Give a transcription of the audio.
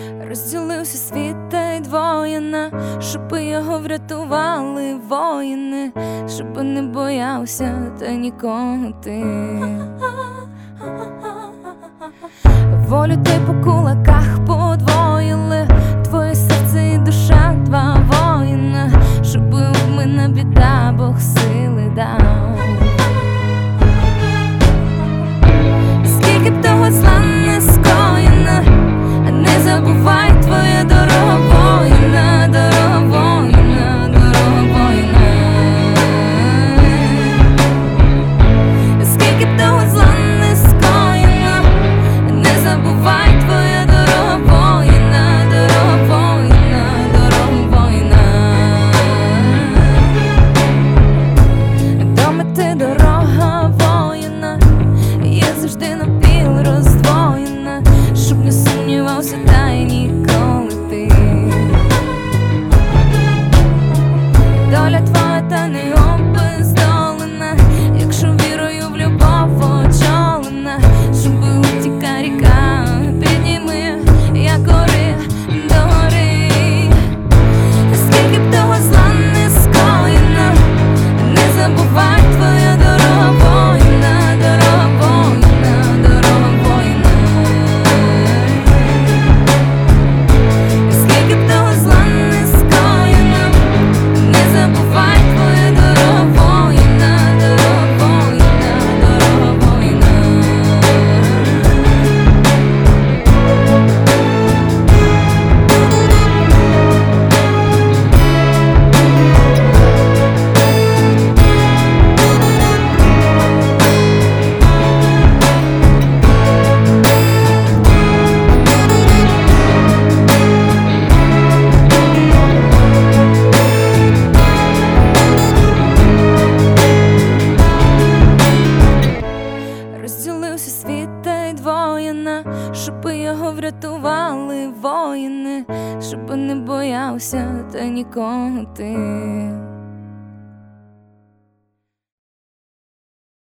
Розділився світ та й двоєна, щоби його врятували воїни, щоби не боявся та нікого ти. Волю та й по кулаках подвоїли, твоє серце і душа, два воїна, щоби обмина біда, Бог сили дав. Скільки б того зла не скоєно, не забувай, твоя дорога воїна, дорога воїна, дорога воїна. Скільки б того зла не скоєно, не забувай, твоя дорога воїна, дорога воїна, дорога воїна. До мети дорога воїна є завжди напіл роздвоєна, щоб не сумнівався та й ніколи ти. Доля твоя та не обездолена, якщо вірою в любов очолена, щоби утіка ріка, підніми, як гори до гори. Скільки б того зла не скоєно, не забувай, твоя дорога воїна, дорога воїна, дорога воїна. Скільки б того зла не скоєно, не забувай, твоя дорога воїна, дорога воїна, дорога воїна. Розділився світ та й двоєна, щоби його врятували воїни, щоби не боявся та нікого ти.